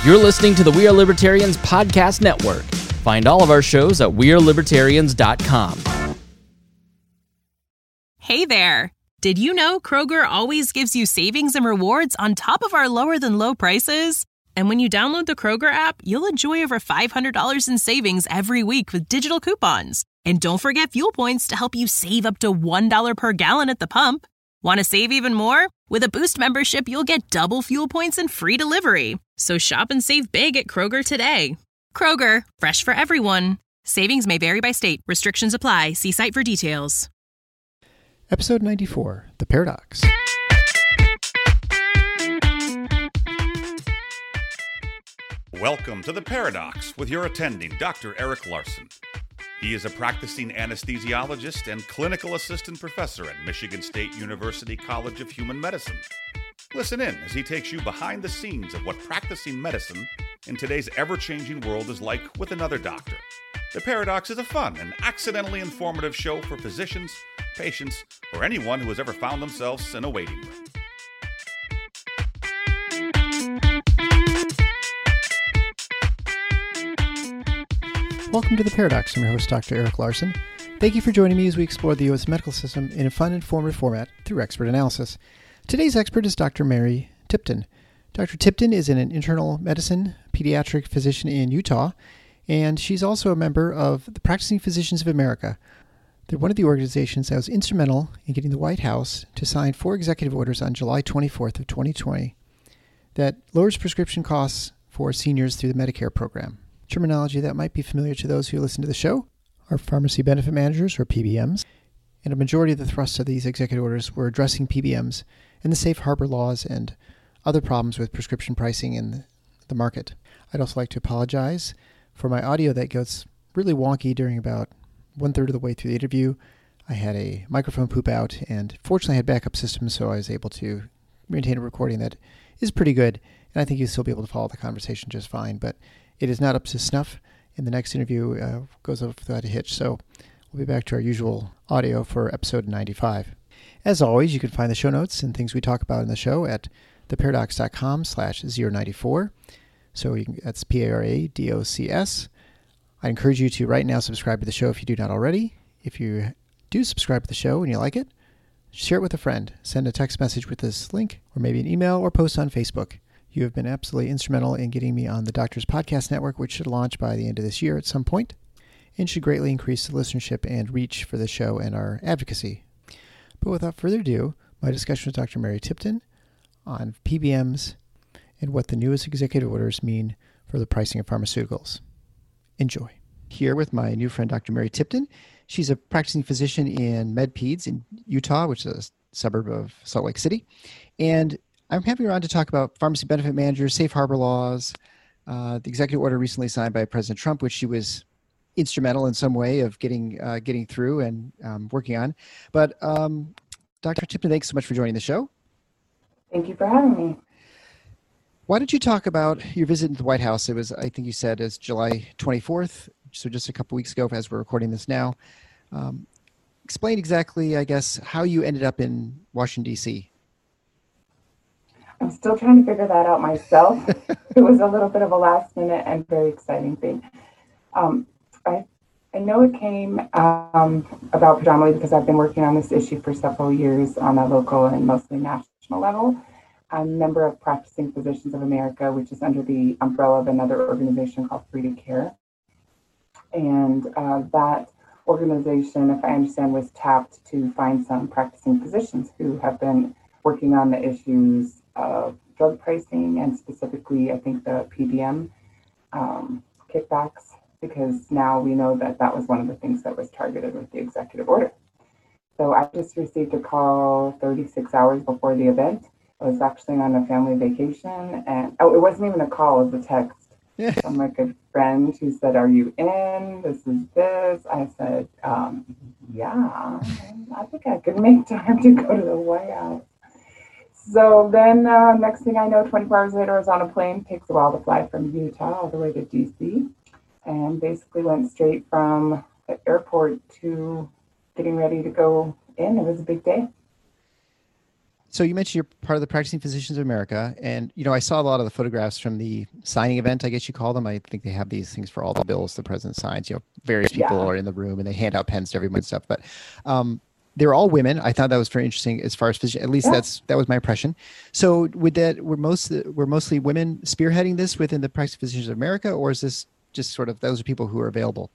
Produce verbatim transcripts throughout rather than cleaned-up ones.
You're listening to the We Are Libertarians podcast network. Find all of our shows at we are libertarians dot com. Hey there! Did you know Kroger always gives you savings and rewards on top of our lower-than-low prices? And when you download the Kroger app, you'll enjoy over five hundred dollars in savings every week with digital coupons. And don't forget fuel points to help you save up to one dollar per gallon at the pump. Want to save even more? With a Boost membership, you'll get double fuel points and free delivery. So shop and save big at Kroger today. Kroger, fresh for everyone. Savings may vary by state. Restrictions apply. See site for details. Episode ninety-four, The Paradox. Welcome to The Paradox with your attending, Doctor Eric Larson. He is a practicing anesthesiologist and clinical assistant professor at Michigan State University College of Human Medicine. Listen in as he takes you behind the scenes of what practicing medicine in today's ever-changing world is like with another doctor. The Paradox is a fun and accidentally informative show for physicians, patients, or anyone who has ever found themselves in a waiting room. Welcome to The Paradox. I'm your host, Doctor Eric Larson. Thank you for joining me as we explore the U S medical system in a fun, informative format through expert analysis. Today's expert is Doctor Mary Tipton. Doctor Tipton is an internal medicine pediatric physician in Utah, and she's also a member of the Practicing Physicians of America. They're one of the organizations that was instrumental in getting the White House to sign four executive orders on July twenty-fourth of twenty twenty that lowers prescription costs for seniors through the Medicare program. Terminology that might be familiar to those who listen to the show are pharmacy benefit managers, or P B Ms, and a majority of the thrust of these executive orders were addressing P B Ms and the safe harbor laws and other problems with prescription pricing in the market. I'd also like to apologize for my audio that goes really wonky during about one-third of the way through the interview. I had a microphone poop out, and fortunately I had backup systems, so I was able to maintain a recording that is pretty good, and I think you'll still be able to follow the conversation just fine, but it is not up to snuff, and the next interview uh, goes off without a hitch, so we'll be back to our usual audio for episode ninety-five. As always, you can find the show notes and things we talk about in the show at theparadox.com slash 094. So you can, that's P A R A D O C S. I encourage you to right now subscribe to the show if you do not already. If you do subscribe to the show and you like it, share it with a friend. Send a text message with this link, or maybe an email, or post on Facebook. You have been absolutely instrumental in getting me on the Doctors Podcast Network, which should launch by the end of this year at some point, and should greatly increase the listenership and reach for the show and our advocacy. But without further ado, my discussion with Doctor Mary Tipton on P B Ms and what the newest executive orders mean for the pricing of pharmaceuticals. Enjoy. Here with my new friend, Doctor Mary Tipton. She's a practicing physician in MedPeds in Utah, which is a suburb of Salt Lake City. And I'm having her on to talk about pharmacy benefit managers, safe harbor laws, uh, the executive order recently signed by President Trump, which she was instrumental in some way of getting uh, getting through and um, working on. But um, Doctor Tipton, thanks so much for joining the show. Thank you for having me. Why don't you talk about your visit to the White House? It was, I think you said, as July twenty-fourth, so just a couple weeks ago as we're recording this now. Um, explain exactly, I guess, how you ended up in Washington, D C I'm still trying to figure that out myself. It was a little bit of a last minute and very exciting thing. Um, I, I know it came um, about predominantly because I've been working on this issue for several years on a local and mostly national level. I'm a member of Practicing Physicians of America, which is under the umbrella of another organization called Free to Care. And uh, that organization, if I understand, was tapped to find some practicing physicians who have been working on the issues of drug pricing and specifically, I think, the P B M um, kickbacks, because now we know that that was one of the things that was targeted with the executive order. So I just received a call thirty-six hours before the event. I was actually on a family vacation, and oh, it wasn't even a call, it was a text. Yeah. From my good friend who said, "Are you in? This is this." I said, um, yeah, I think I could make time to go to the White House. So then uh, next thing I know, twenty-four hours later, I was on a plane. Takes a while to fly from Utah all the way to D C, and basically went straight from the airport to getting ready to go in. It was a big day. So you mentioned you're part of the Practicing Physicians of America, and you know I saw a lot of the photographs from the signing event, I guess you call them. I think they have these things for all the bills the president signs. You know, various people Yeah. are in the room and they hand out pens to everyone and stuff. But um, they're all women. I thought that was very interesting as far as physician. At least Yeah. that's that was my impression. So would that were most were mostly women spearheading this within the Practicing Physicians of America, or is this just sort of those are people who are available?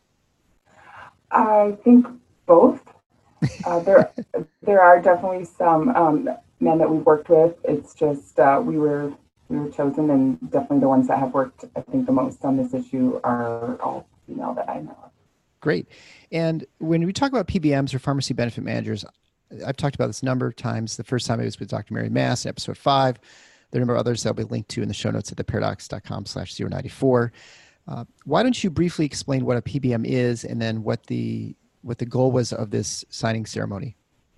I think both. Uh, there, there are definitely some um, men that we've worked with. It's just uh, we were we were chosen, and definitely the ones that have worked, I think, the most on this issue are all female that I know of. Great. And when we talk about P B Ms or pharmacy benefit managers, I've talked about this a number of times. The first time it was with Doctor Mary Mass, episode five. There are a number of others that will be linked to in the show notes at theparadox.com slash 094. Uh, why don't you briefly explain what a P B M is and then what the what the goal was of this signing ceremony?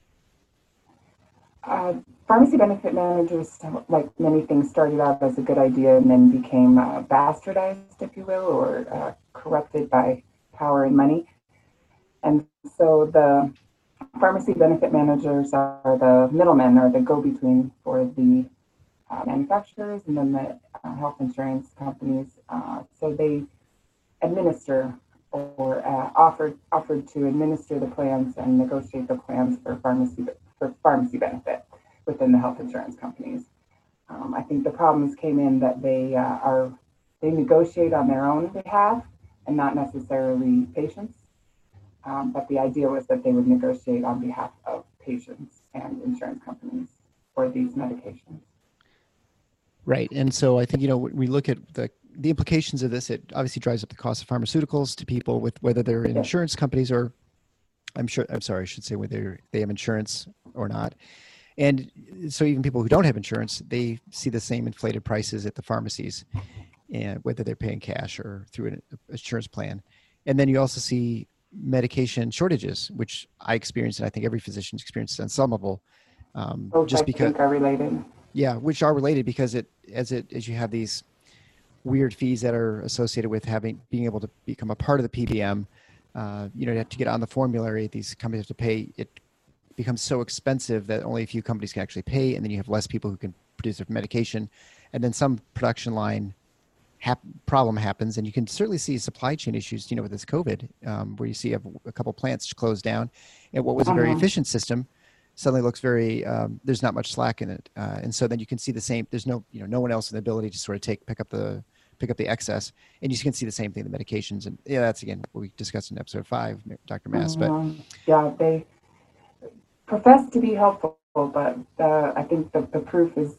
Uh, pharmacy benefit managers, like many things, started out as a good idea and then became uh, bastardized, if you will, or uh, corrupted by power and money. And so the pharmacy benefit managers are the middlemen or the go-between for the uh, manufacturers and then the uh, health insurance companies. Uh, so they administer or uh, offered offered to administer the plans and negotiate the plans for pharmacy for pharmacy benefit within the health insurance companies. Um, I think the problems came in that they uh, are they negotiate on their own behalf and not necessarily patients. Um, but the idea was that they would negotiate on behalf of patients and insurance companies for these medications. Right. And so I think, you know, when we look at the the implications of this, it obviously drives up the cost of pharmaceuticals to people with whether they're in Yes. insurance companies or I'm sure, I'm sorry, I should say whether they have insurance or not. And so even people who don't have insurance, they see the same inflated prices at the pharmacies, and whether they're paying cash or through an insurance plan. And then you also see medication shortages, which I experienced, and I think every physician's experienced on some level. Um, Both just I because, think are related. yeah, which are related because it as it as you have these weird fees that are associated with having being able to become a part of the P B M. Uh, you know, you have to get on the formulary. These companies have to pay. It becomes so expensive that only a few companies can actually pay, and then you have less people who can produce their medication, and then some production line hap- problem happens, and you can certainly see supply chain issues. You know, with this COVID, um, where you see a, a couple plants closed down, and what was a very Uh-huh. efficient system suddenly looks very. Um, there's not much slack in it, uh, and so then you can see the same. There's no, you know, no one else in the ability to sort of take pick up the pick up the excess, and you can see the same thing in the medications. And yeah, that's again what we discussed in episode five, Doctor Mass. But Mhm. Yeah, they profess to be helpful, but uh, I think the, the proof is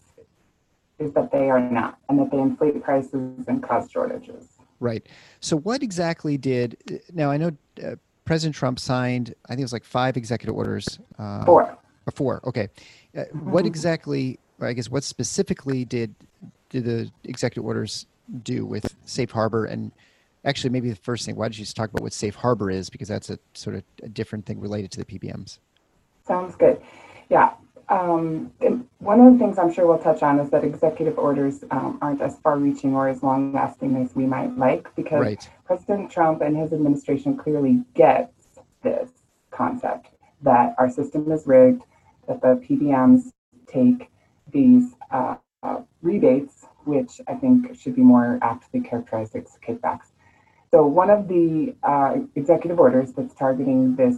is that they are not, and that they inflate prices and cause shortages. right. So what exactly did now? I know uh, President Trump signed. I think it was like five executive orders. Uh, Four. Or four. Okay. Uh, what exactly? Or I guess what specifically did did the executive orders do with safe harbor? And actually, maybe the first thing, why don't you just talk about what safe harbor is, because that's a sort of a different thing related to the P B Ms. Sounds good. Yeah. Um, and one of the things I'm sure we'll touch on is that executive orders um, aren't as far-reaching or as long-lasting as we might like, because Right. President Trump and his administration clearly gets this concept that our system is rigged, that the P B Ms take these uh, uh, rebates, which I think should be more aptly characterized as kickbacks. So one of the uh, executive orders that's targeting this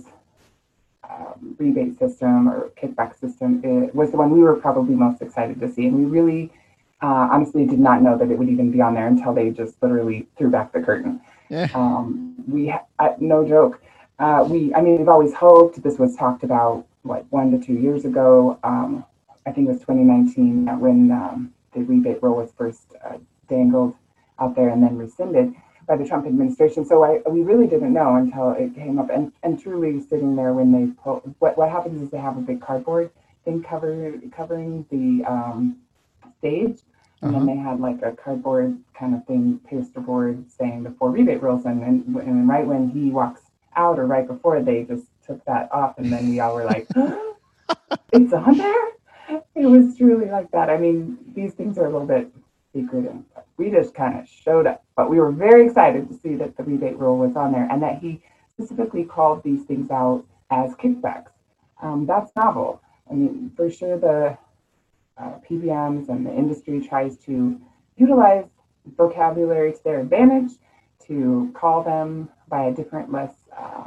um, rebate system or kickback system it was the one we were probably most excited to see. And we really uh, honestly did not know that it would even be on there until they just literally threw back the curtain. Yeah. Um, we, ha- uh, no joke. Uh, we, I mean, we've always hoped. This was talked about like one to two years ago. Um, I think it was twenty nineteen when um, the rebate rule was first uh, dangled out there and then rescinded by the Trump administration. So I, we really didn't know until it came up. And, and truly sitting there when they pull, what, what happens is they have a big cardboard thing cover, covering the um, stage. And Uh-huh. then they had like a cardboard kind of thing, poster board saying the four rebate rules. And then and right when he walks out or right before, they just took that off. And then we all were like, it's on there? It was truly like that. I mean, these things are a little bit secret, and we just kind of showed up. But we were very excited to see that the rebate rule was on there and that he specifically called these things out as kickbacks. Um, that's novel. I mean, for sure, the uh, P B Ms and the industry tries to utilize vocabulary to their advantage, to call them by a different, less uh,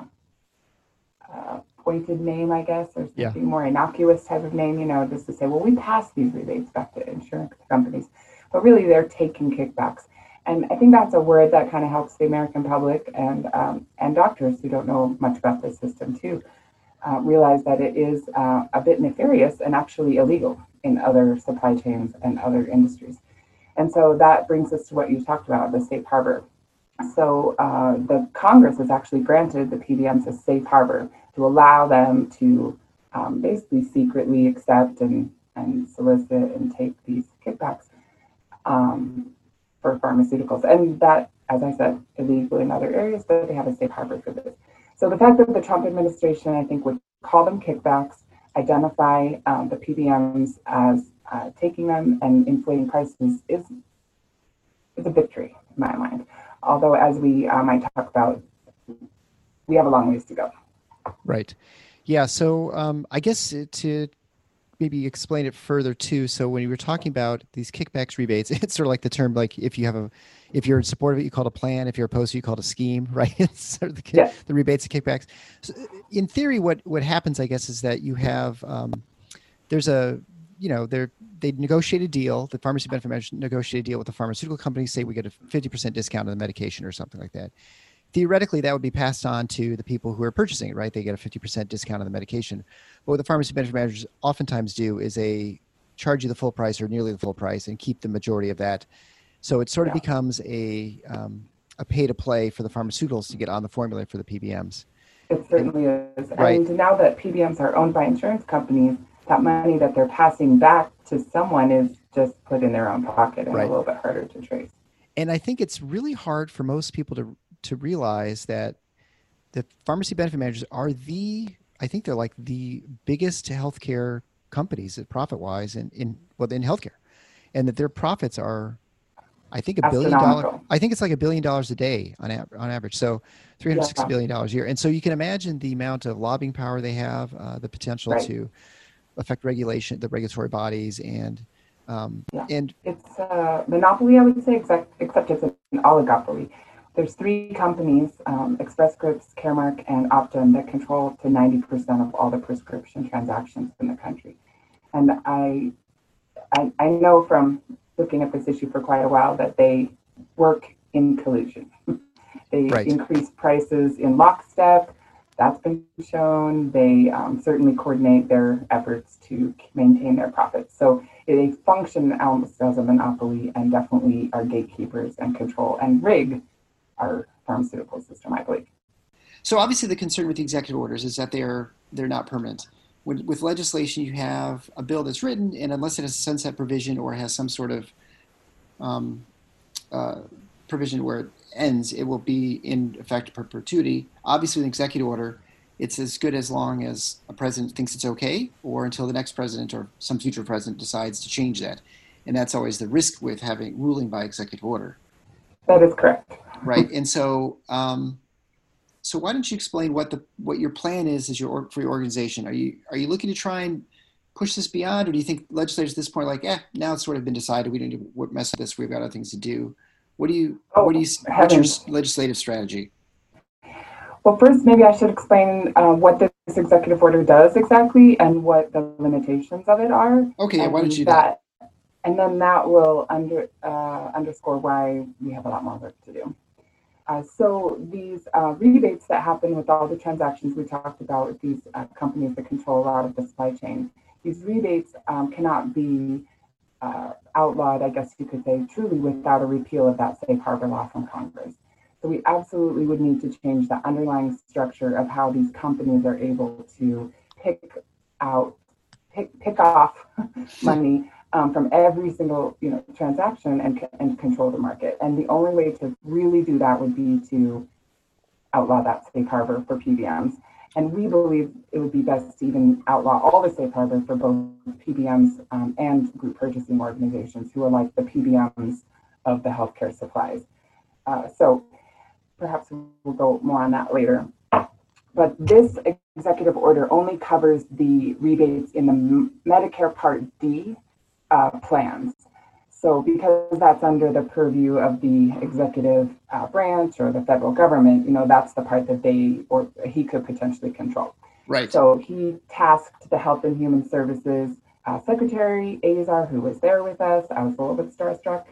uh, pointed name, I guess, or something yeah. more innocuous type of name, you know, just to say, well, we pass these rebates back to insurance companies. But really, they're taking kickbacks. And I think that's a word that kind of helps the American public and um, and doctors who don't know much about this system too uh, realize that it is uh, a bit nefarious and actually illegal in other supply chains and other industries. And so that brings us to what you talked about, the safe harbor. So uh, the Congress has actually granted the P B Ms a safe harbor to allow them to um, basically secretly accept and, and solicit and take these kickbacks. Um, for pharmaceuticals, and that, as I said, illegal in other areas, but they have a safe harbor for this. So the fact that the Trump administration, I think, would call them kickbacks, identify um, the P B Ms as uh, taking them and inflating prices is, is a victory in my mind. Although, as we uh, might talk about, we have a long ways to go. Right. Yeah. So um, I guess to maybe explain it further too. So when you were talking about these kickbacks, rebates, it's sort of like the term, like if you have a, if you're in support of it, you call it a plan. If you're opposed to it, you call it a scheme, right? It's sort of the, yeah. the rebates and kickbacks. So in theory, what, what happens, I guess, is that you have, um, there's a, you know, they're, they negotiate a deal, the pharmacy benefit managers negotiate a deal with the pharmaceutical companies, say we get a fifty percent discount on the medication or something like that. Theoretically, that would be passed on to the people who are purchasing it, right? They get a fifty percent discount on the medication. But what the pharmacy benefit managers oftentimes do is they charge you the full price or nearly the full price and keep the majority of that. So it sort of yeah. becomes a um, a pay to play for the pharmaceuticals to get on the formula for the P B Ms. It certainly and, is. Right. And now that P B Ms are owned by insurance companies, that money that they're passing back to someone is just put in their own pocket and right. a little bit harder to trace. And I think it's really hard for most people to to realize that the pharmacy benefit managers are the, I think they're like the biggest healthcare companies profit-wise in, in, well, in healthcare. And that their profits are, I think, a billion dollars. I think it's like a billion dollars a day on, on average. So three hundred sixty yeah. billion dollars a year. And so you can imagine the amount of lobbying power they have, uh, the potential right. to affect regulation, the regulatory bodies, and um, yeah. and it's a monopoly, I would say, except, except it's an oligopoly. There's three companies, um, Express Scripts, Caremark, and Optum, that control up to ninety percent of all the prescription transactions in the country. And I, I, I know from looking at this issue for quite a while that they work in collusion. They right. increase prices in lockstep. That's been shown. They um, certainly coordinate their efforts to maintain their profits. So they function almost as a monopoly and definitely are gatekeepers and control and rig our pharmaceutical system, I believe. So obviously the concern with the executive orders is that they're they're not permanent. With, with legislation, you have a bill that's written, and unless it has a sunset provision or has some sort of um, uh, provision where it ends, it will be in effect perpetuity. Obviously, with an executive order, it's as good as long as a president thinks it's okay, or until the next president or some future president decides to change that. And that's always the risk with having ruling by executive order. That is correct. Right, and so, um, so why don't you explain what the what your plan is as your for your organization? Are you are you looking to try and push this beyond, or do you think legislators at this point are like, eh, now it's sort of been decided, we don't need to mess with this, we've got other things to do? What do you oh, what do you what's your legislative strategy? Well, first, maybe I should explain uh, what this executive order does exactly and what the limitations of it are. Okay, yeah, why don't you do that? that? And then that will under uh, underscore why we have a lot more work to do. Uh, so these uh, rebates that happen with all the transactions we talked about with these uh, companies that control a lot of the supply chain, these rebates um, cannot be uh, outlawed, I guess you could say, truly without a repeal of that safe harbor law from Congress. So we absolutely would need to change the underlying structure of how these companies are able to pick out, pick, pick off money Um, from every single, you know, transaction and and control the market. And the only way to really do that would be to outlaw that safe harbor for P B Ms. And we believe it would be best to even outlaw all the safe harbor for both P B Ms um, and group purchasing organizations who are like the P B Ms of the healthcare supplies. Uh, so perhaps we'll go more on that later. but this executive order only covers the rebates in the Medicare Part D uh, plans. So because that's under the purview of the executive uh, branch or the federal government, you know, that's the part that they or he could potentially control. Right. So he tasked the Health and Human Services uh, Secretary Azar, who was there with us. I was a little bit starstruck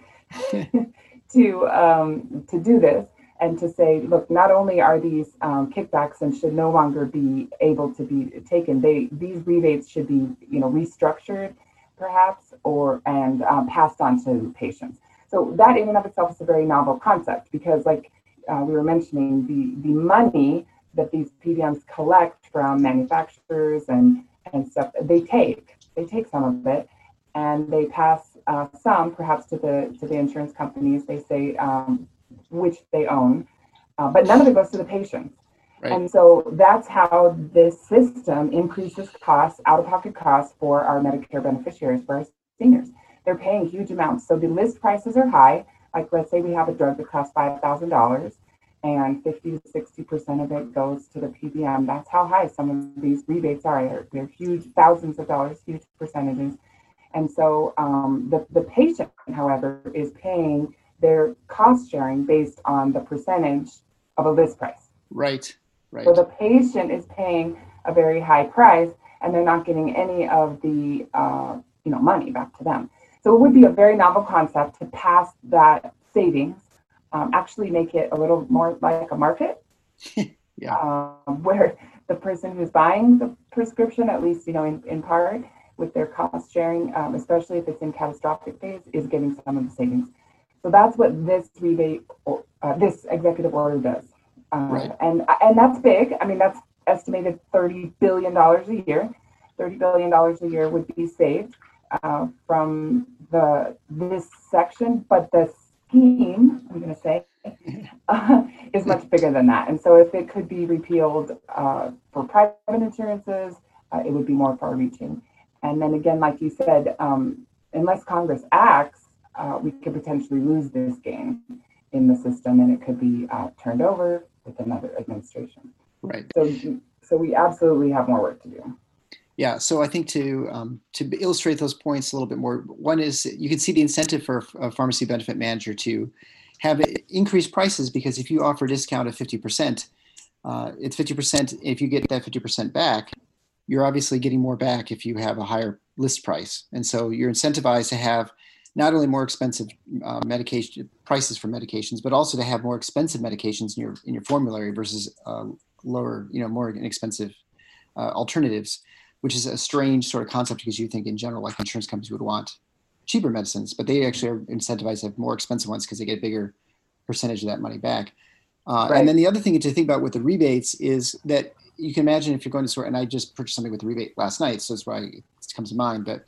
to um, to do this and to say, look, not only are these um, kickbacks and should no longer be able to be taken, they these rebates should be, you know, restructured, perhaps, or and um, passed on to patients. So that in and of itself is a very novel concept because, like uh, we were mentioning, the the money that these P B Ms collect from manufacturers and and stuff, they take they take some of it, and they pass uh, some perhaps to the to the insurance companies. They say um, which they own, uh, but none of it goes to the patients. Right. And so that's how this system increases costs, out-of-pocket costs for our Medicare beneficiaries, for our seniors. They're paying huge amounts. So the list prices are high. Like let's say we have a drug that costs five thousand dollars and fifty to sixty percent of it goes to the P B M. That's how high some of these rebates are. They're, they're huge, thousands of dollars, huge percentages. And so um, the, the patient, however, is paying their cost sharing based on the percentage of a list price. Right. Right. So the patient is paying a very high price, and they're not getting any of the uh, you know money back to them. So it would be a very novel concept to pass that savings, um, actually make it a little more like a market, yeah, um, where the person who's buying the prescription, at least you know in, in part with their cost sharing, um, especially if it's in catastrophic phase, is getting some of the savings. So that's what this rebate, or, uh, this executive order does. Uh, right. And and that's big. I mean, that's estimated thirty billion dollars a year. thirty billion dollars a year would be saved uh, from the this section, but the scheme, I'm going to say, uh, is much bigger than that. And so if it could be repealed uh, for private insurances, uh, it would be more far-reaching. And then again, like you said, um, unless Congress acts, uh, we could potentially lose this game in the system, and it could be uh, turned over with another administration. Right. So, so we absolutely have more work to do. Yeah. So I think to um, to illustrate those points a little bit more, one is you can see the incentive for a pharmacy benefit manager to have increased prices, because if you offer a discount of fifty percent, uh, it's fifty percent. If you get that fifty percent back, you're obviously getting more back if you have a higher list price. And so you're incentivized to have not only more expensive uh, medication prices for medications, but also to have more expensive medications in your in your formulary versus uh, lower, you know, more inexpensive uh, alternatives, which is a strange sort of concept because you think in general, like insurance companies would want cheaper medicines, but they actually are incentivized to have more expensive ones because they get a bigger percentage of that money back. Uh, right. And then the other thing to think about with the rebates is that you can imagine if you're going to store, and I just purchased something with a rebate last night, so that's why it comes to mind, but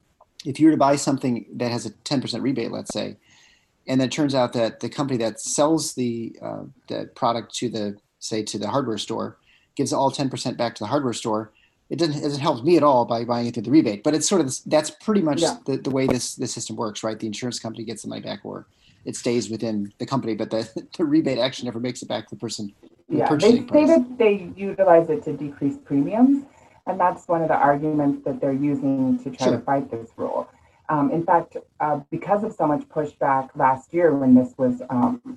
if you were to buy something that has a ten percent rebate, let's say, and then it turns out that the company that sells the uh, the product to the, say, to the hardware store gives all ten percent back to the hardware store, it doesn't, it doesn't help me at all by buying it through the rebate. But it's sort of, that's pretty much yeah. the, the way this, this system works, right? The insurance company gets the money back, or it stays within the company, but the, the rebate actually never makes it back to the person. Yeah, the they say price. that they utilize it to decrease premiums. And that's one of the arguments that they're using to try sure. to fight this rule. Um, in fact, uh, because of so much pushback last year when this was um,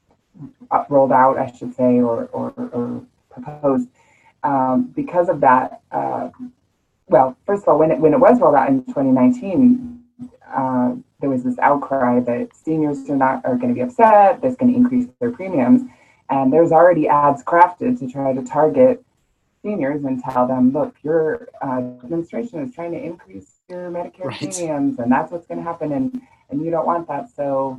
rolled out, I should say, or, or, or proposed, um, because of that, uh, well, first of all, when it when it was rolled out in twenty nineteen, uh, there was this outcry that seniors are not are going to be upset. That's going to increase their premiums, and there's already ads crafted to try to target seniors and tell them, look, your uh, administration is trying to increase your Medicare right. premiums, and that's what's going to happen, and and you don't want that. So,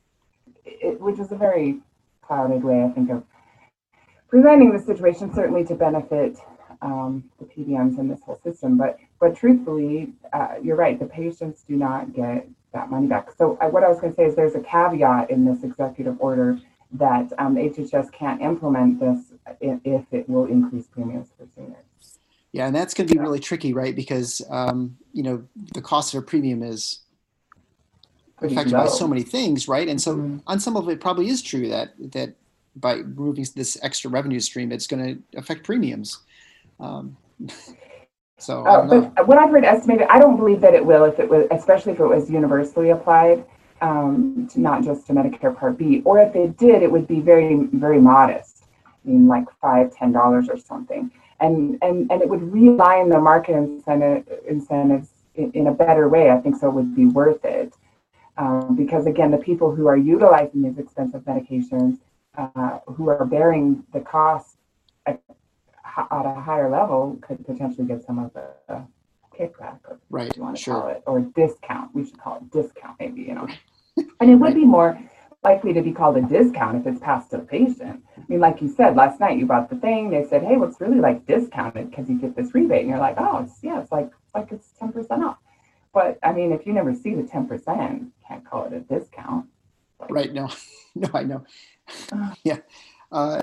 it, which is a very clouded way, I think, of presenting the situation, certainly to benefit um, the P B Ms in this whole system. But but truthfully, uh, you're right, the patients do not get that money back. So uh, what I was going to say is there's a caveat in this executive order that um, H H S can't implement this if, if it will increase premiums for seniors. Yeah, and that's going to be really tricky, right? Because, um, you know, the cost of a premium is affected by so many things, right? And so mm-hmm. on some of it probably is true that that by removing this extra revenue stream, it's going to affect premiums. Um, so, uh, but what I've heard estimated, I don't believe that it will, if it was, especially if it was universally applied, um, to not just to Medicare Part B, or if it did, it would be very, very modest. I mean, like five, ten dollars or something, and and and it would realign the market incentive incentives in, in a better way. I think so. It would be worth it. Um, because again, the people who are utilizing these expensive medications, uh, who are bearing the cost at, at a higher level, could potentially get some of the uh, kickback, or right, what you want to sure. call it, or discount. We should call it discount, maybe, you know. And it would right. be more likely to be called a discount if it's passed to the patient. I mean, like you said, last night you bought the thing. They said, "Hey, well, it's really like discounted because you get this rebate," and you're like, "Oh, it's, yeah, it's like it's like it's ten percent off." But I mean, if you never see the ten percent, you can't call it a discount. Like, right. No, no, I know. Uh, yeah. Uh,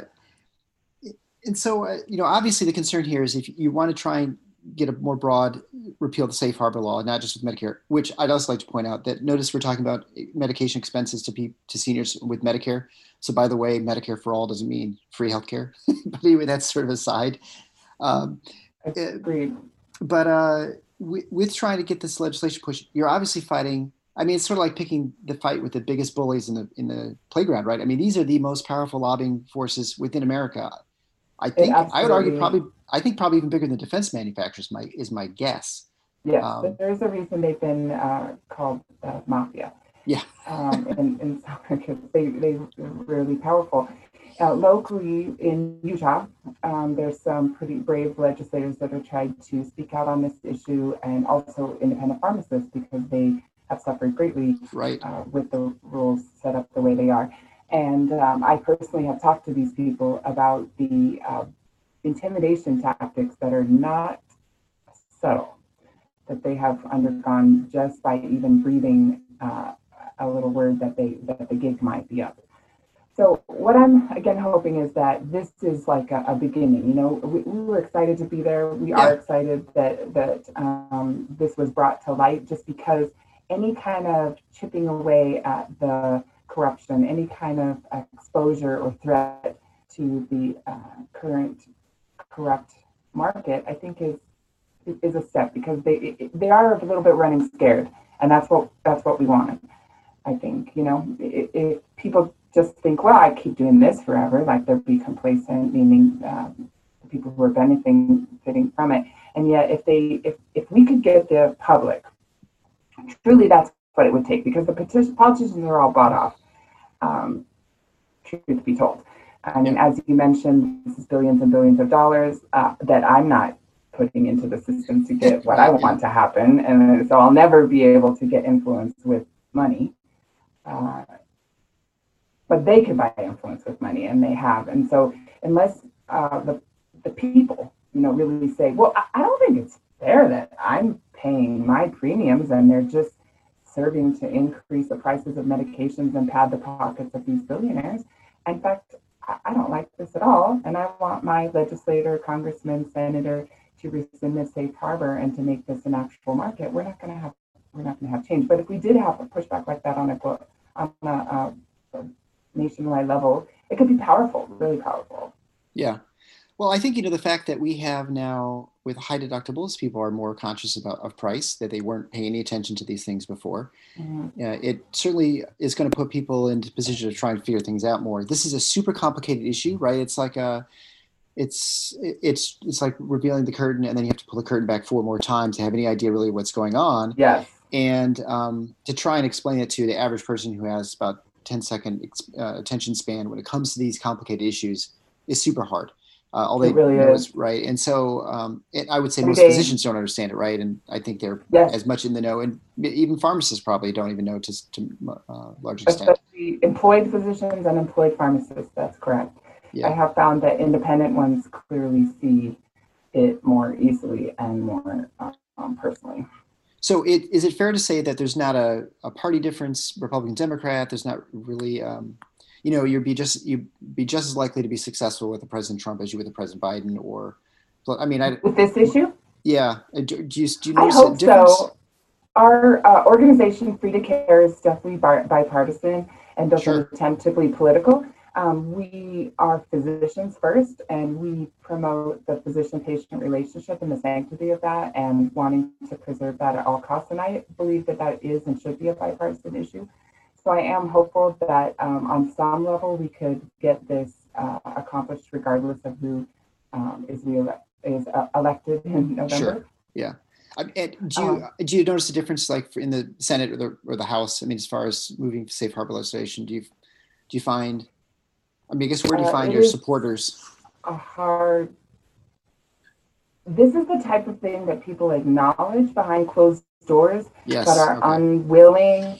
and so, uh, you know, obviously the concern here is if you want to try and get a more broad repeal of the safe harbor law, not just with Medicare, which I'd also like to point out that notice we're talking about medication expenses to pe- to seniors with Medicare. So by the way, Medicare for all doesn't mean free healthcare. But anyway, that's sort of aside. Um, Agreed. But, uh, with trying to get this legislation pushed, you're obviously fighting. I mean, it's sort of like picking the fight with the biggest bullies in the in the playground, right? I mean, these are the most powerful lobbying forces within America. I think I would argue probably. I think probably even bigger than defense manufacturers. My is my guess. Yes, um, there's a reason they've been uh, called uh, mafia. Yeah, um, and and so they they they're really powerful. Uh, locally in Utah, um, there's some pretty brave legislators that have tried to speak out on this issue, and also independent pharmacists, because they have suffered greatly right. uh, with the rules set up the way they are. And um, I personally have talked to these people about the uh, intimidation tactics that are not subtle, that they have undergone just by even breathing uh, a little word that they that the gig might be up. So what I'm, again, hoping is that this is like a, a beginning. You know, we, we were excited to be there. We yeah. are excited that, that um, this was brought to light, just because any kind of chipping away at the corruption, any kind of exposure or threat to the uh, current corrupt market, I think is is a step, because they they are a little bit running scared, and that's what that's what we wanted. I think, you know, if, if people just think, well, I keep doing this forever, like they'll be complacent, meaning um, the people who are benefiting from it. And yet, if they, if, if we could get the public, truly, that's what it would take, because the petition, politicians are all bought off. Um, truth be told, I mean, as you mentioned, this is billions and billions of dollars uh, that I'm not putting into the system to get what I want to happen, and so I'll never be able to get influence with money. Uh, but they can buy influence with money, and they have. And so unless uh, the the people, you know, really say, well, I, I don't think it's fair that I'm paying my premiums and they're just serving to increase the prices of medications and pad the pockets of these billionaires. In fact, I, I don't like this at all, and I want my legislator, congressman, senator to rescind this safe harbor and to make this an actual market. We're not going to have we're not going to have change. But if we did have a pushback like that on a on a, a, a nationwide level, it could be powerful, really powerful. Yeah. Well, I think, you know, the fact that we have now with high deductibles, people are more conscious about of price, that they weren't paying any attention to these things before. Mm-hmm. Uh, it certainly is going to put people into position to try and figure things out more. This is a super complicated issue, right? It's like a, it's it's it's like revealing the curtain, and then you have to pull the curtain back four more times to have any idea really what's going on. Yes. And um, to try and explain it to the average person who has about ten second uh, attention span when it comes to these complicated issues is super hard. Uh, all they it really know is. is right. And so um, it, I would say Every most day. physicians don't understand it, right? And I think they're Yes. as much in the know, and even pharmacists probably don't even know to to uh, large extent. Especially employed physicians and employed pharmacists, that's correct. Yeah. I have found that independent ones clearly see it more easily and more um, personally. So it, is it fair to say that there's not a, a party difference, Republican, Democrat? There's not really, um, you know, you'd be just you'd be just as likely to be successful with the President Trump as you with the President Biden, or, I mean, I, with this issue. Yeah, do, do you do you I notice hope a difference? so. Our uh, organization, Free to Care, is definitely bar- bipartisan and doesn't Sure. attempt to be political. Um, we are physicians first, and we promote the physician-patient relationship and the sanctity of that and wanting to preserve that at all costs. And I believe that that is and should be a bipartisan issue. So I am hopeful that um, on some level we could get this uh, accomplished regardless of who um, is, re- is uh, elected in November. Sure. Yeah. I, and do you um, do you notice a difference, like in the Senate or the or the House? I mean, as far as moving safe harbor legislation, do you do you find? I mean, I guess where do you find uh, your supporters? A hard. This is the type of thing that people acknowledge behind closed doors, yes, but are okay. unwilling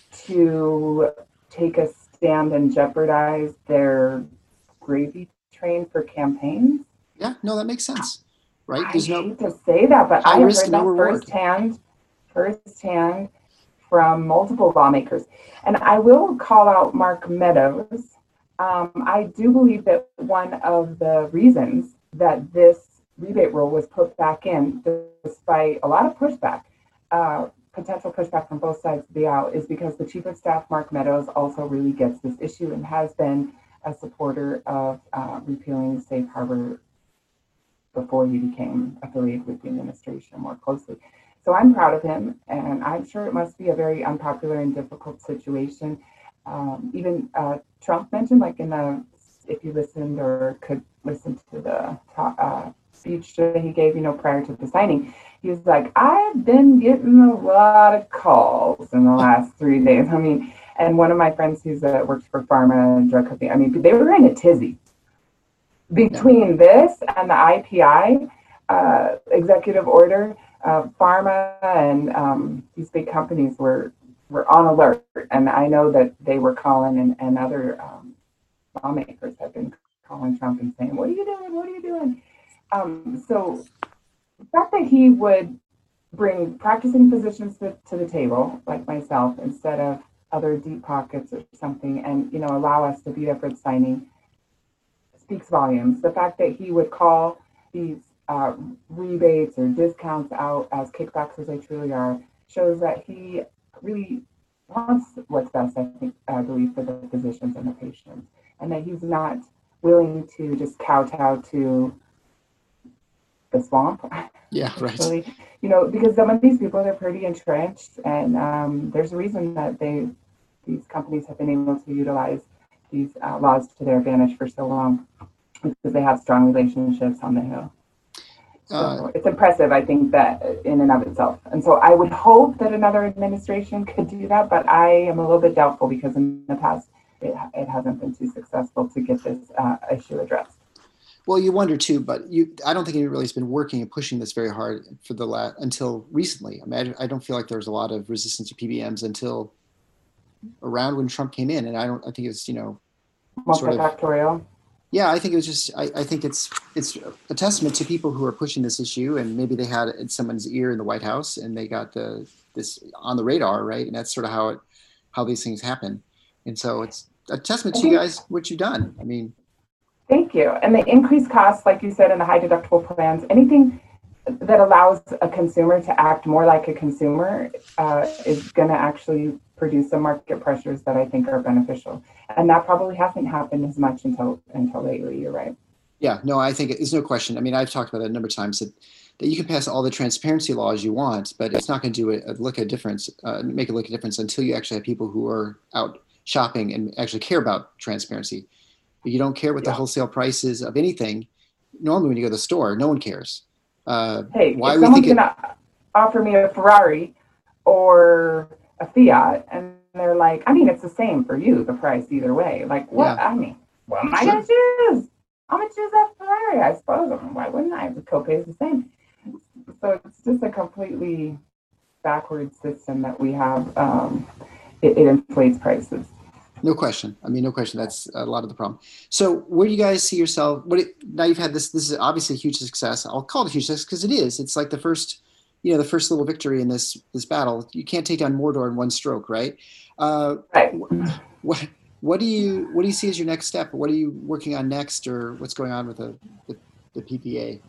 to take a stand and jeopardize their gravy train for campaigns. Yeah, no, that makes sense, right? I There's hate no to say that, but I have risk, heard no that reward. firsthand, firsthand from multiple lawmakers. And I will call out Mark Meadows. Um, I do believe that one of the reasons that this rebate rule was put back in, despite a lot of pushback, uh, potential pushback from both sides of the aisle, is because the Chief of Staff, Mark Meadows, also really gets this issue and has been a supporter of uh, repealing safe harbor before he became affiliated with the administration more closely. So I'm proud of him, and I'm sure it must be a very unpopular and difficult situation. Um, even uh, Trump mentioned, like in the, if you listened or could listen to the uh, speech that he gave, you know, prior to the signing, he was like, I've been getting a lot of calls in the last three days. I mean, and one of my friends who's uh, works for pharma and drug company, I mean, they were in a tizzy. Between this and the I P I uh, executive order, uh, pharma and um, these big companies were were on alert. And I know that they were calling, and, and other um, lawmakers have been calling Trump and saying, what are you doing? What are you doing? Um, so the fact that he would bring practicing physicians to, to the table, like myself, instead of other deep pockets or something, and, you know, allow us to be there for the signing, speaks volumes. The fact that he would call these uh, rebates or discounts out as kickbacks, as they truly are, shows that he really wants what's best, I think, I believe, for the physicians and the patients, and that he's not willing to just kowtow to the swamp. Yeah, right. Actually, you know, because some of these people are pretty entrenched, and um, there's a reason that they, these companies have been able to utilize these uh, laws to their advantage for so long, because they have strong relationships on the Hill. So uh, it's impressive, I think, that in and of itself. And so I would hope that another administration could do that, but I am a little bit doubtful because in the past it, it hasn't been too successful to get this uh, issue addressed. Well, you wonder too, but you, I don't think anybody really has been working and pushing this very hard for the la- until recently. I mean, I, I don't feel like there was a lot of resistance to P B Ms until around when Trump came in, and I don't. I think it's you know, multifactorial. Sort of, yeah, I think it was just. I, I think it's it's a testament to people who are pushing this issue, and maybe they had it in someone's ear in the White House, and they got the this on the radar, right? And that's sort of how it how these things happen. And so it's a testament to you guys what you've done. I mean. Thank you. And the increased costs, like you said, in the high deductible plans, anything that allows a consumer to act more like a consumer uh, is going to actually produce some market pressures that I think are beneficial. And that probably hasn't happened as much until until lately. You're right. Yeah, no, I think there's no question. I mean, I've talked about that a number of times that, that you can pass all the transparency laws you want, but it's not going to do a, a look a difference, uh, make a look a difference until you actually have people who are out shopping and actually care about transparency. If you don't care what the yeah. wholesale price is of anything, normally when you go to the store, no one cares. Uh, hey, why if we someone's think going to offer me a Ferrari or a Fiat, and they're like, I mean, it's the same for you, the price either way. Like, what? Yeah. I mean, what am I sure. going to choose? I'm going to choose that Ferrari, I suppose. I mean, why wouldn't I? The copay is the same. So it's just a completely backward system that we have. Um, it, it inflates prices. No question. I mean, no question. That's a lot of the problem. So where do you guys see yourself? What it, now you've had this, this is obviously a huge success. I'll call it a huge success because it is. It's like the first, you know, the first little victory in this, this battle. You can't take down Mordor in one stroke, right? Uh, right. What, what do you, what do you see as your next step? What are you working on next, or what's going on with the, the, the P P A?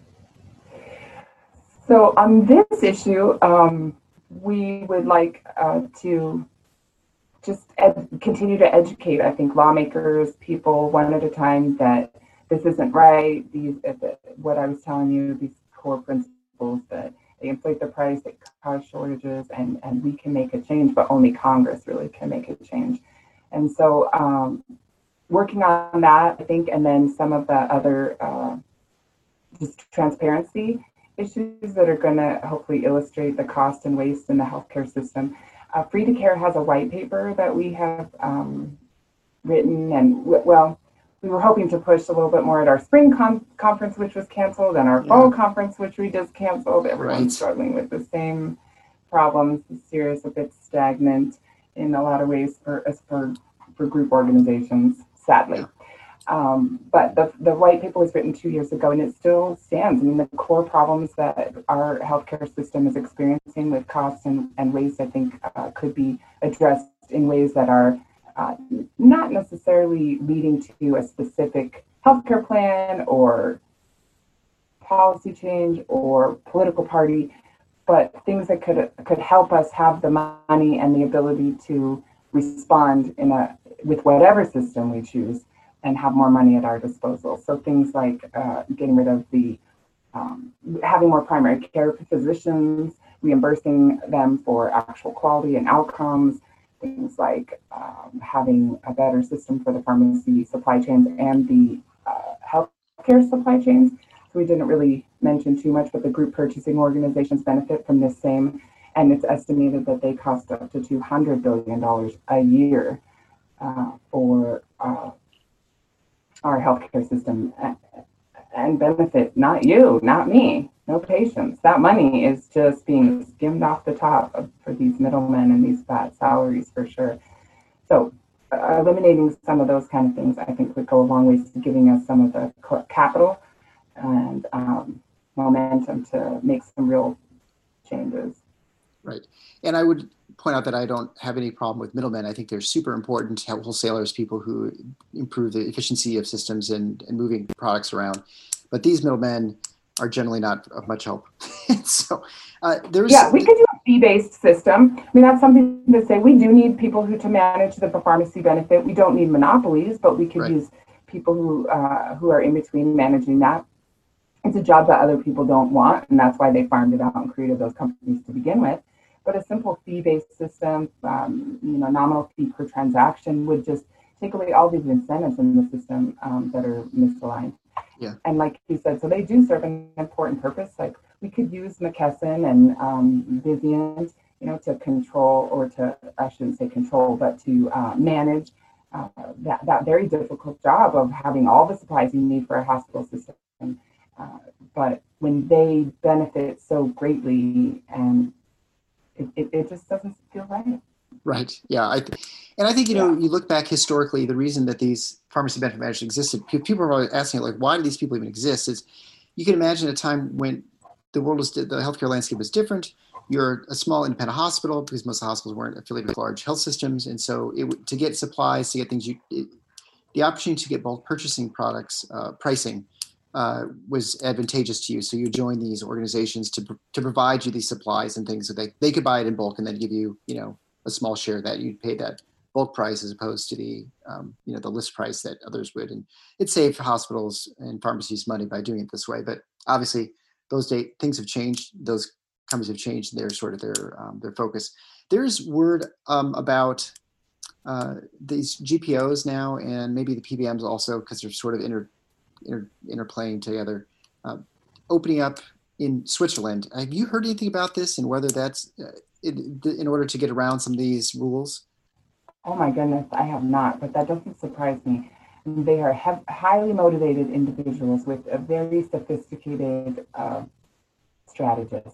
So on this issue, um, we would like uh, to just ed- continue to educate, I think, lawmakers, people one at a time, that this isn't right. These, what I was telling you, these core principles that they inflate the price, they cause shortages, and, and we can make a change, but only Congress really can make a change. And so um, working on that, I think, and then some of the other uh, just transparency issues that are going to hopefully illustrate the cost and waste in the healthcare system. Uh, Free to Care has a white paper that we have um, written, and well, we were hoping to push a little bit more at our spring con- conference, which was canceled, and our yeah. fall conference, which we just canceled. Everyone's right. struggling with the same problems, serious, a bit stagnant in a lot of ways for for, for group organizations, sadly. Yeah. Um, but the, the white paper was written two years ago, and it still stands. I mean, the core problems that our healthcare system is experiencing with costs and, and waste, I think, uh, could be addressed in ways that are uh, not necessarily leading to a specific healthcare plan or policy change or political party, but things that could could help us have the money and the ability to respond in a with whatever system we choose, and have more money at our disposal. So things like uh, getting rid of the, um, having more primary care physicians, reimbursing them for actual quality and outcomes, things like um, having a better system for the pharmacy supply chains and the uh, healthcare supply chains. So we didn't really mention too much, but the group purchasing organizations benefit from this same, and it's estimated that they cost up to two hundred billion dollars a year uh, for uh, our healthcare system, and benefit not you, not me, no patients. That money is just being skimmed off the top of, for these middlemen and these fat salaries for sure. So uh, eliminating some of those kind of things, I think, would go a long way to giving us some of the capital and um, momentum to make some real changes. Right. And I would point out that I don't have any problem with middlemen. I think they're super important, wholesalers, people who improve the efficiency of systems and, and moving products around. But these middlemen are generally not of much help. so uh, there's yeah, we could do a fee-based system. I mean, that's something to say. We do need people who to manage the pharmacy benefit. We don't need monopolies, but we could right. use people who uh, who are in between managing that. It's a job that other people don't want, and that's why they farmed it out and created those companies to begin with. But a simple fee-based system, um, you know, nominal fee per transaction would just take away all these incentives in the system um, that are misaligned. Yeah. And like you said, so they do serve an important purpose. Like we could use McKesson and um, Vizient, you know, to control, or to, I shouldn't say control, but to uh, manage uh, that, that very difficult job of having all the supplies you need for a hospital system. Uh, but when they benefit so greatly, and it, it, it just doesn't feel right. Right. Yeah. I th- and I think, you know, yeah. you look back historically, the reason that these pharmacy benefit managers existed, people are always asking, like, why do these people even exist? Is you can imagine a time when the world was, the healthcare landscape was different. You're a small independent hospital, because most of the hospitals weren't affiliated with large health systems. And so it, to get supplies, to get things, you, it, the opportunity to get bulk purchasing products, uh, pricing, uh, was advantageous to you. So you join these organizations to to provide you these supplies and things, so they, they could buy it in bulk and then give you, you know, a small share that you'd pay that bulk price as opposed to the, um, you know, the list price that others would. And it saved hospitals and pharmacies money by doing it this way. But obviously those day, things have changed. Those companies have changed their sort of their, um, their focus. There's word um, about uh, these G P Os now, and maybe the P B Ms also, because they're sort of inter, inter, interplaying together, uh, opening up in Switzerland. Have you heard anything about this, and whether that's uh, in, in order to get around some of these rules? Oh my goodness, I have not, but that doesn't surprise me. They are have highly motivated individuals with a very sophisticated uh, strategists.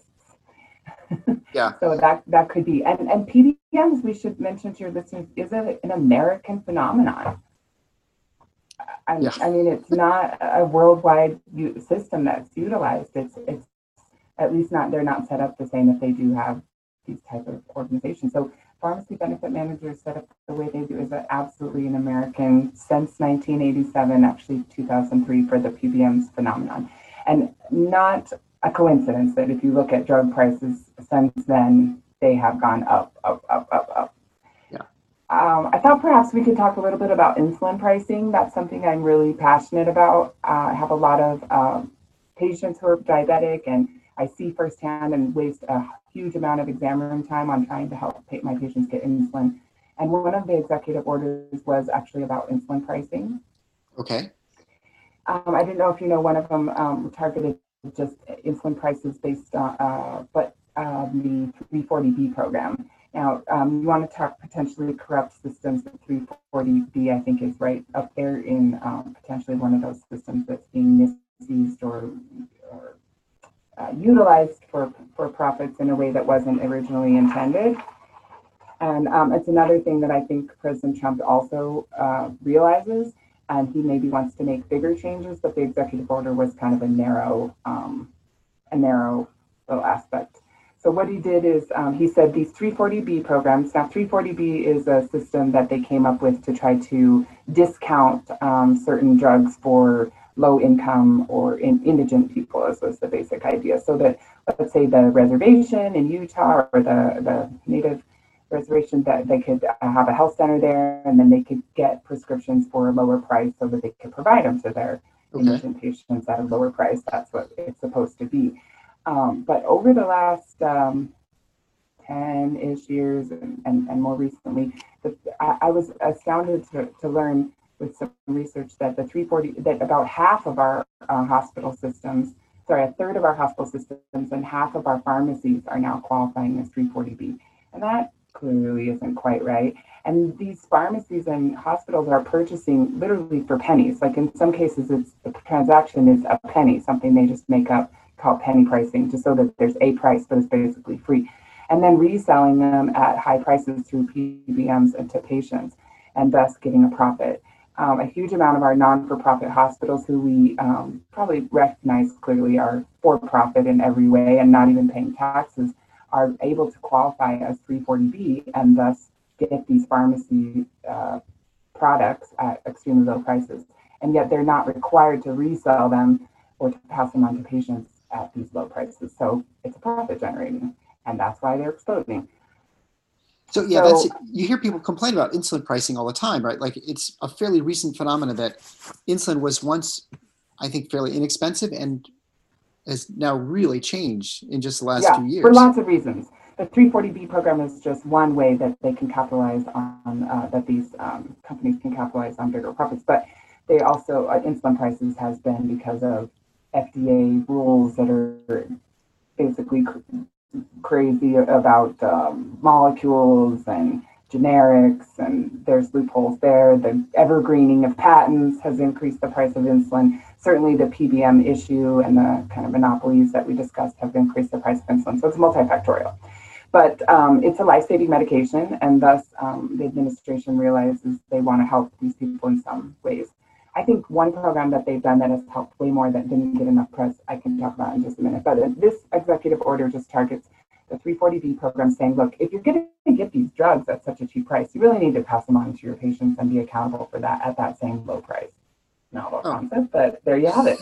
Yeah. So that that could be, and, and P B Ms, we should mention to your listeners, is a, an American phenomenon. I, yeah. I mean, it's not a worldwide u- system that's utilized. It's it's at least not, they're not set up the same if they do have these type of organizations. So pharmacy benefit managers set up the way they do is absolutely an American, since nineteen eighty-seven, actually two thousand three, for the P B Ms phenomenon. And not a coincidence that if you look at drug prices since then, they have gone up, up, up, up, up. Yeah. Um, I thought perhaps we could talk a little bit about insulin pricing. That's something I'm really passionate about. Uh, I have a lot of um, patients who are diabetic, and I see firsthand and waste a huge amount of exam room time on trying to help pay my patients get insulin. And one of the executive orders was actually about insulin pricing. Okay. Um, I didn't know if you know, one of them um, targeted just insulin prices based on, uh, but uh, the three forty B program. Now, um, you want to talk potentially corrupt systems. The three forty B, I think, is right up there in um, potentially one of those systems that's being misused or, or uh, utilized for, for profits in a way that wasn't originally intended. And um, it's another thing that I think President Trump also uh, realizes, and he maybe wants to make bigger changes, but the executive order was kind of a narrow, um, a narrow little aspect. So what he did is um, he said these three forty B programs. Now, three forty B is a system that they came up with to try to discount um, certain drugs for low income or in, indigent people, as was the basic idea. So that, let's say the reservation in Utah or the, the native reservation, that they could have a health center there, and then they could get prescriptions for a lower price so that they could provide them to their okay. indigent patients at a lower price. That's what it's supposed to be. Um, but over the last um, ten-ish years and, and, and more recently, the, I, I was astounded to, to learn with some research that the three forty, that about half of our uh, hospital systems, sorry, a third of our hospital systems and half of our pharmacies are now qualifying as three forty B. And that clearly isn't quite right. And these pharmacies and hospitals are purchasing literally for pennies. Like in some cases, it's the transaction is a penny, something they just make up, called penny pricing, just so that there's a price, but it's basically free. And then reselling them at high prices through P B Ms and to patients, and thus getting a profit. Um, a huge amount of our non-for-profit hospitals, who we um, probably recognize clearly are for-profit in every way and not even paying taxes, are able to qualify as three forty B and thus get these pharmacy uh, products at extremely low prices. And yet they're not required to resell them or to pass them on to patients at these low prices. So it's a profit generating, and that's why they're exploding. So yeah, so, that's you hear people complain about insulin pricing all the time, right? Like it's a fairly recent phenomenon that insulin was once, I think, fairly inexpensive and has now really changed in just the last yeah, two years. For lots of reasons. The three forty B program is just one way that they can capitalize on, uh, that these um, companies can capitalize on bigger profits. But they also, uh, insulin prices has been because of F D A rules that are basically cr- crazy about um, molecules and generics, and there's loopholes there. The evergreening of patents has increased the price of insulin. Certainly the P B M issue and the kind of monopolies that we discussed have increased the price of insulin. So it's multifactorial. But um, it's a life-saving medication, and thus um, the administration realizes they want to help these people in some ways. I think one program that they've done that has helped way more that didn't get enough press, I can talk about in just a minute. But this executive order just targets the three forty B program, saying, look, if you're going to get these drugs at such a cheap price, you really need to pass them on to your patients and be accountable for that at that same low price. Novel oh. concept, but there you have it.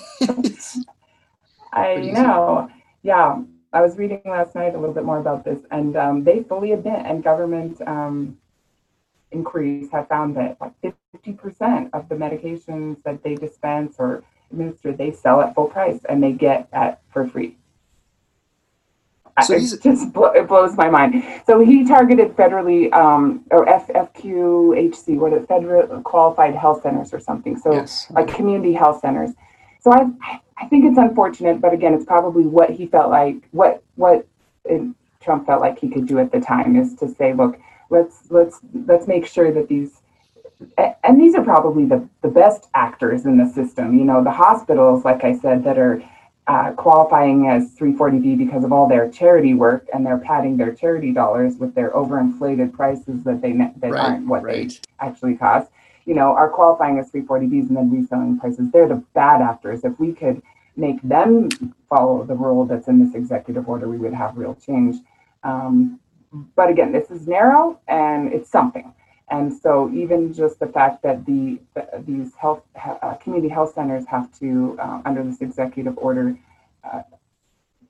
I know. Yeah. I was reading last night a little bit more about this, and um, they fully admit, and government um, inquiries have found that like fifty percent of the medications that they dispense or administer, they sell at full price and they get at for free. So it just blo- it blows my mind. So he targeted federally um, or F- FQHC, what is federal qualified health centers or something. So yes. like community health centers. So I I think it's unfortunate, but again, it's probably what he felt like, what what it, Trump felt like he could do at the time, is to say, look, let's let's let's make sure that these, and these are probably the, the best actors in the system. You know, the hospitals, like I said, that are uh, qualifying as three forty B because of all their charity work, and they're padding their charity dollars with their overinflated prices that they that right, aren't what right. they actually cost. You know, are qualifying as three forty Bs and then reselling prices. They're the bad actors. If we could make them follow the rule that's in this executive order, we would have real change. Um, but again, this is narrow and it's something. And so even just the fact that the, the these health uh, community health centers have to, uh, under this executive order, uh,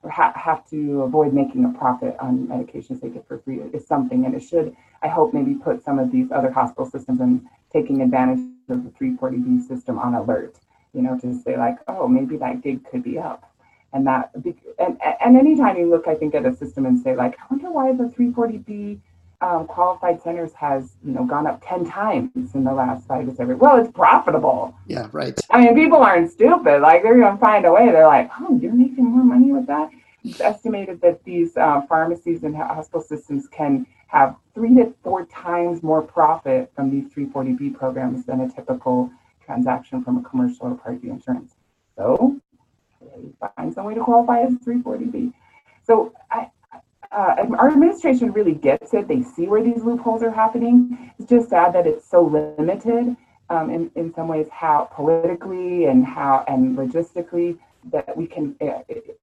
ha- have to avoid making a profit on medications they get for free is something, and it should, I hope, maybe put some of these other hospital systems and taking advantage of the three forty B system on alert, you know, to say like, oh, maybe that gig could be up. And that, and, and anytime you look, I think, at a system and say like, I wonder why the three forty B um, qualified centers has, you know, gone up ten times in the last five to seven. Well, it's profitable. Yeah, right. I mean, people aren't stupid. Like, they're going to find a way. They're like, oh, you're making more money with that? It's estimated that these uh, pharmacies and hospital systems can have three to four times more profit from these three forty B programs than a typical transaction from a commercial or Part D insurance. So find some way to qualify as three forty B. So I, uh, our administration really gets it. They see where these loopholes are happening. It's just sad that it's so limited um, in, in some ways, how politically and how and logistically that we can uh,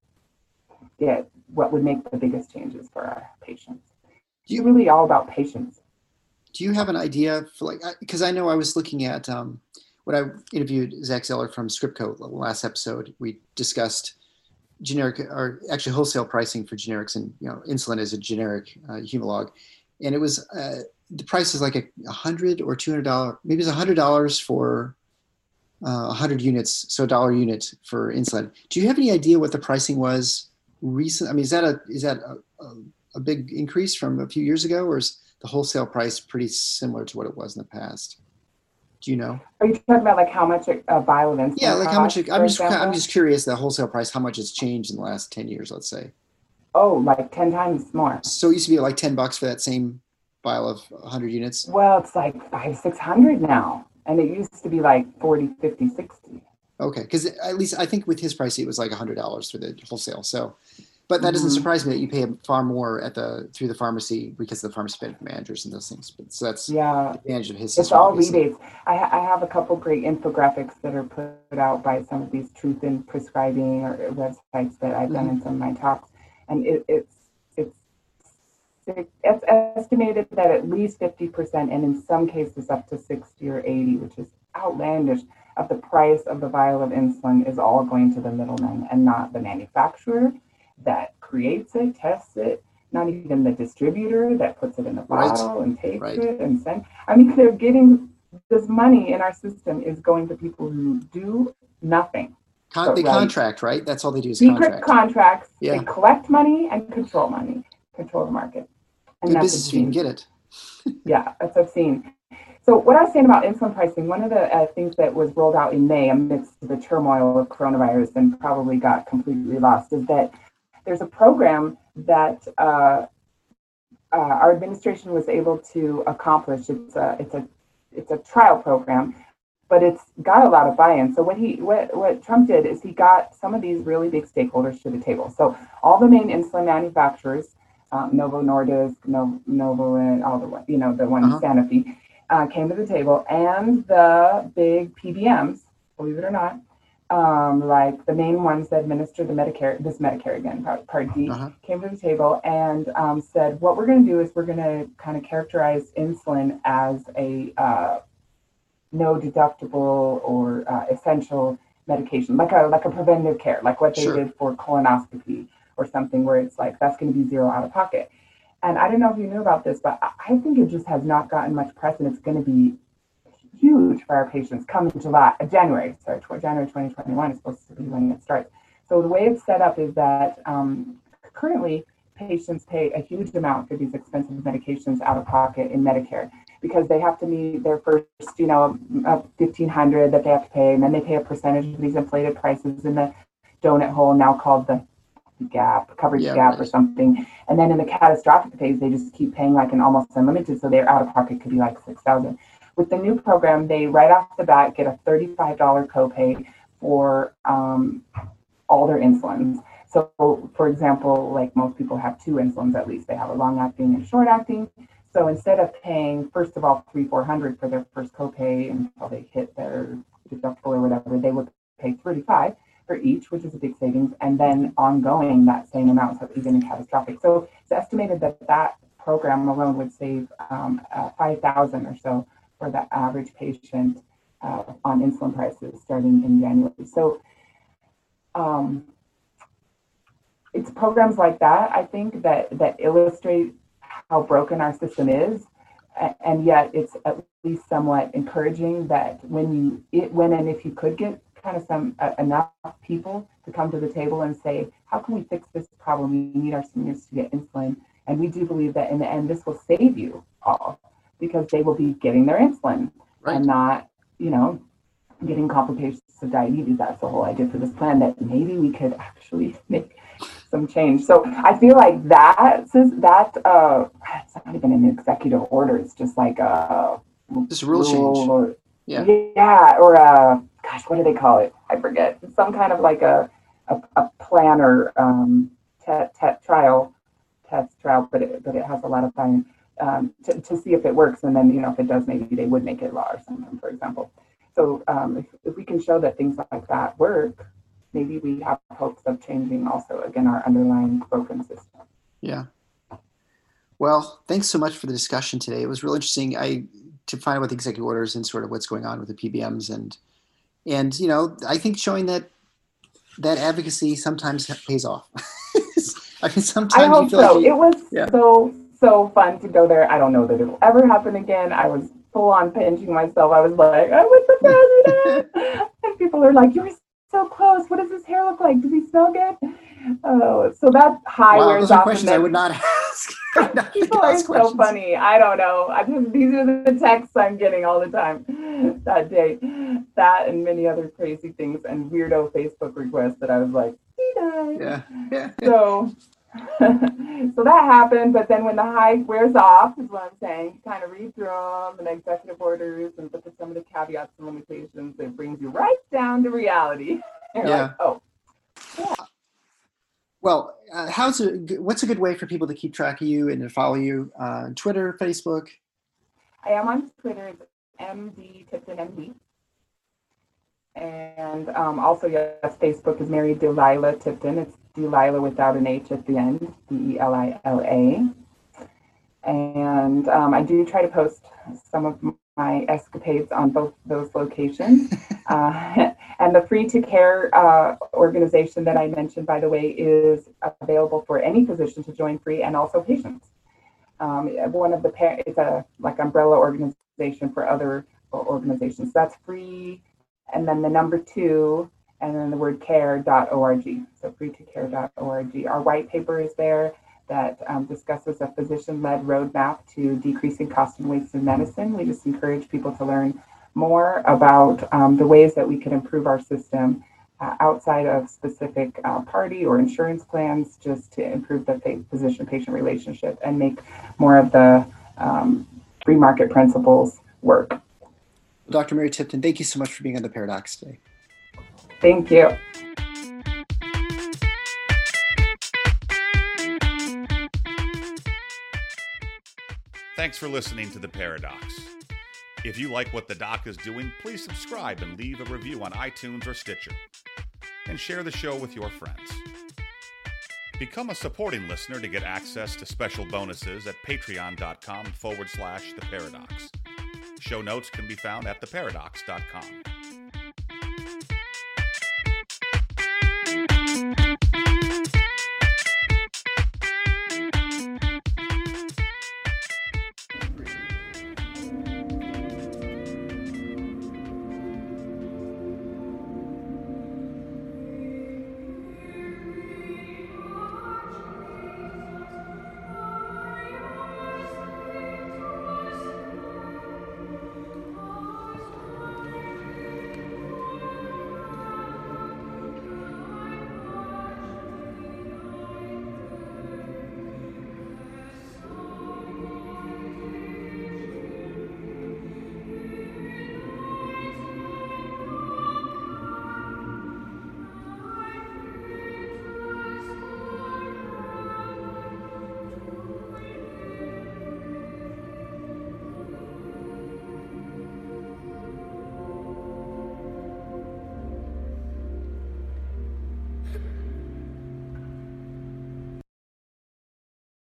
get what would make the biggest changes for our patients. It's really all about patients. Do you have an idea for like, because I know I was looking at um, when I interviewed Zach Zeller from Scriptco the last episode, we discussed generic or actually wholesale pricing for generics, and you know, insulin is a generic uh, Humalog, and it was uh, the price is like a, a hundred or two hundred dollars, maybe it's a hundred dollars for uh, a hundred units, so a dollar unit for insulin. Do you have any idea what the pricing was recent? I mean, is that a is that a, a, a big increase from a few years ago, or is the wholesale price pretty similar to what it was in the past? Do you know? Are you talking about like how much a vial of insulin? Yeah, like how much? costs, I'm just example? I'm just curious the wholesale price, how much it's changed in the last ten years, let's say. Oh, like ten times more. So it used to be like ten bucks for that same vial of one hundred units. Well, it's like five, six hundred now, and it used to be like forty, fifty, sixty. Okay, because at least I think with his price it was like one hundred dollars for the wholesale. So, but that mm-hmm. doesn't surprise me that you pay far more at the through the pharmacy because of the pharmacy benefit managers and those things. But so that's yeah, the advantage of his. It's all rebates. I, ha- I have a couple great infographics that are put out by some of these truth in prescribing or websites that I've done mm-hmm. in some of my talks, and it, it's it's it's estimated that at least fifty percent, and in some cases up to sixty or eighty, which is outlandish, of the price of the vial of insulin is all going to the middleman and not the manufacturer that creates it, tests it, not even the distributor that puts it in the bottle right. and takes right. it and sends. I mean, they're getting this money in our system is going to people who do nothing. Con- they right. contract, right? That's all they do is Secret contract. contracts. Yeah. They collect money and control money, control the market. And Good that's business if you can get it. Yeah, that's obscene. So what I was saying about insulin pricing, one of the uh, things that was rolled out in May amidst the turmoil of coronavirus and probably got completely lost is that there's a program that uh, uh, our administration was able to accomplish. It's a it's a it's a trial program, but it's got a lot of buy-in. So what he what what Trump did is he got some of these really big stakeholders to the table. So all the main insulin manufacturers, um, Novo Nordisk, Novo, Novo, and all the you know the one uh-huh. Sanofi, uh, came to the table, and the big P B Ms, believe it or not. Um, like the main ones that administer the Medicare, this Medicare again, Part, part D, uh-huh. came to the table and um, said, what we're going to do is we're going to kind of characterize insulin as a uh, no deductible or uh, essential medication, like a like a preventive care, like what they sure. did for colonoscopy or something where it's like, that's going to be zero out of pocket. And I don't know if you knew about this, but I think it just has not gotten much press, and it's going to be huge for our patients coming July, January, sorry, January twenty twenty-one is supposed to be when it starts. So the way it's set up is that um, currently patients pay a huge amount for these expensive medications out of pocket in Medicare because they have to meet their first, you know, fifteen hundred dollars that they have to pay, and then they pay a percentage of these inflated prices in the donut hole, now called the gap, coverage yeah, gap right. or something. And then in the catastrophic phase, they just keep paying like an almost unlimited, so their out of pocket could be like six thousand dollars. With the new program, they right off the bat get a thirty-five dollars copay for um, all their insulins. So, for example, like most people have two insulins at least. They have a long-acting and short-acting. So instead of paying, first of all, three, four hundred for their first copay until they hit their deductible or whatever, they would pay thirty-five for each, which is a big savings, and then ongoing that same amount, so even in catastrophic. So it's estimated that that program alone would save um, uh, five thousand dollars or so for the average patient uh, on insulin prices starting in January. So um, it's programs like that, I think, that, that illustrate how broken our system is. And yet it's at least somewhat encouraging that when you, it, when and if you could get kind of some uh, enough people to come to the table and say, how can we fix this problem? We need our seniors to get insulin. And we do believe that in the end, this will save you all because they will be getting their insulin right. and not, you know, getting complications of diabetes. That's the whole idea for this plan, that maybe we could actually make some change. So I feel like that, that uh, it's not even an executive order. It's just like a just a rule change. Or, yeah. Yeah. Or a, gosh, what do they call it? I forget. Some kind of like a, a, a plan or um, te- te- trial, test trial, but it, but it has a lot of time um, to, to see if it works. And then, you know, if it does, maybe they would make it law or something, for example. So um, if, if we can show that things like that work, maybe we have hopes of changing also, again, our underlying broken system. Yeah. Well, thanks so much for the discussion today. It was real interesting I to find out about the executive orders and sort of what's going on with the P B Ms. And, and you know, I think showing that that advocacy sometimes pays off. I mean, sometimes I hope you feel so. like you, it was yeah. so, so fun to go there. I don't know that it'll ever happen again. I was full on pinching myself. I was like, I'm with the president. And people are like, you were so close. What does his hair look like? Does he smell good? Oh, so that high wow, wears those are off. questions I would not ask. not People are so questions. funny. I don't know. I just, these are the texts I'm getting all the time that day. That and many other crazy things and weirdo Facebook requests that I was like, he died. Yeah. yeah. So, so that happened. But then when the high wears off, is what I'm saying, you kind of read through them and executive orders and look at some of the caveats and limitations. It brings you right down to reality. You're yeah. like, oh, yeah. Well, uh, how's a, what's a good way for people to keep track of you and to follow you uh, on Twitter, Facebook? I am on Twitter. It's M D Tipton M D. And um, also, yes, Facebook is Mary Delilah Tipton. It's Delilah without an H at the end, D E L I L A. And um, I do try to post some of my escapades on both those locations. uh, and the Free to Care uh, organization that I mentioned, by the way, is available for any physician to join free and also patients. Um, one of the, it's a like umbrella organization for other organizations. That's free. And then the number two, and then the word care dot org. So free to care dot org. Our white paper is there that um, discusses a physician-led roadmap to decreasing cost and waste in medicine. We just encourage people to learn more about um, the ways that we can improve our system uh, outside of specific uh, party or insurance plans, just to improve the physician-patient relationship and make more of the um, free market principles work. Doctor Mary Tipton, thank you so much for being on the Paradox today. Thank you. Thanks for listening to The Paradox. If you like what the doc is doing, please subscribe and leave a review on iTunes or Stitcher. And share the show with your friends. Become a supporting listener to get access to special bonuses at patreon.com forward slash The Paradox. Show notes can be found at the paradox dot com.